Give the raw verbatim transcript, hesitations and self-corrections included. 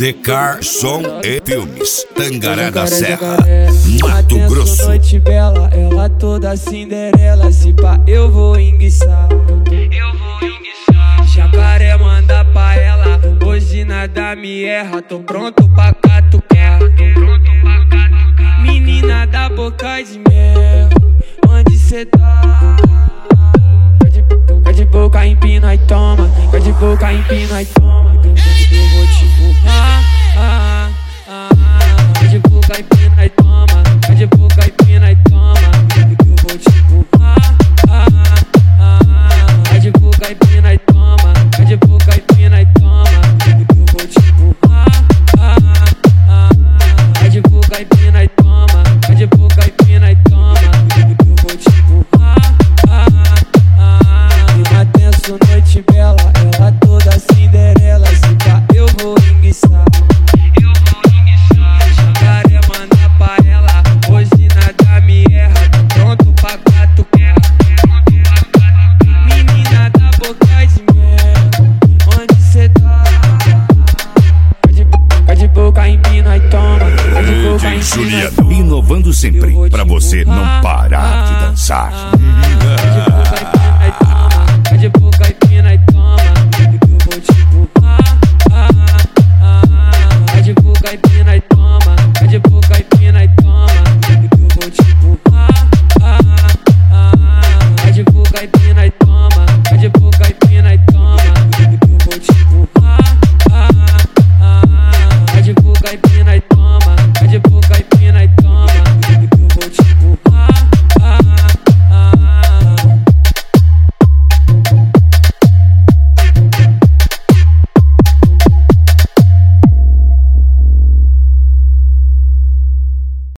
Decar Som e Filmes, Tangará da Serra, Mato Grosso. Noite bela, ela toda Cinderela. Se pá, eu vou enguiçar. Eu vou enguiçar. Jacaré manda pra ela, hoje nada me erra. Tô pronto pra catucar. Menina da boca de mel, onde cê tá? Quer de boca, empina e toma. Quer de boca, empina e toma. Eu vou te empurrar. Ah, ah, ah. Quer de boca, empina e toma. Quer de boca, empina e toma. Eu vou te empurrar. Ah, ah, ah. Quer de boca, empina e toma. Quer de boca, empina e toma. Eu vou te empurrar. Ah, ah, ah. Quer de boca, empina e toma. Quer de boca, empina e toma. Eu vou te empurrar. Ah, ah, ah. Uma tenso, noite bela, ela toda Cinderela. Se pá, eu vou enguiçar. Eu vou enguiçar. Jacaré manda pra ela, hoje nada me erra. Tô pronto pra catucar. Menina da boca de mel, onde cê tá? Quer de boca, empina e toma. Quer de boca, empina e Juliano, toma. inovando sempre, pra você não parar de dançar.